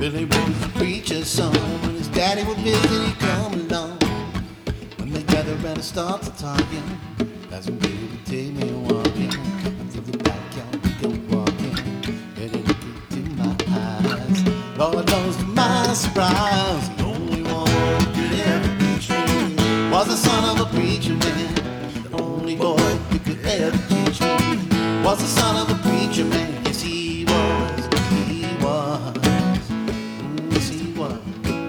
Well, he was a preacher's son. When his daddy would visit, he'd come along. When they gather around and start to talking, that's when baby would take me walking. Until the backyard we go walking. And he looked into my eyes. Lord knows to my surprise, the only one who could ever teach me was the son of a preacher man. The only boy who could ever teach me was the son of a preacher man. Yes, he was. He was. Yes, he was.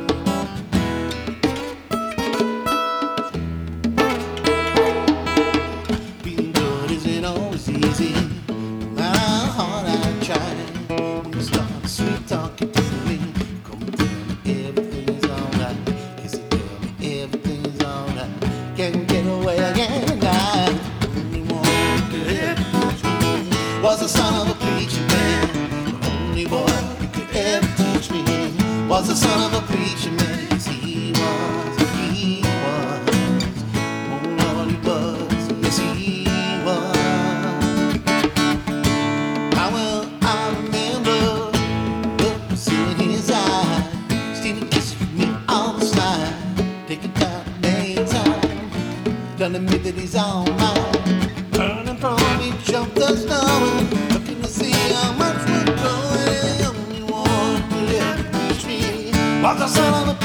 Being good isn't always easy. No matter how hard I try, you start sweet talking to me. Come and tell me everything's alright. Yes, you tell me everything's alright. Can't get away again tonight. The only one who could ever teach me was the son of a preacher man. The only boy who could ever teach me was the son of a preacher man. Yes, he was. He was. Oh Lord, he was. Yes, he was. How well I remember the look in his eye, stealing kisses from me on the side, taking time, time, telling me that he's all mine. Turning from me, jumped the snow, looking to see how much we're going. The only one who could ever reach me was the son of a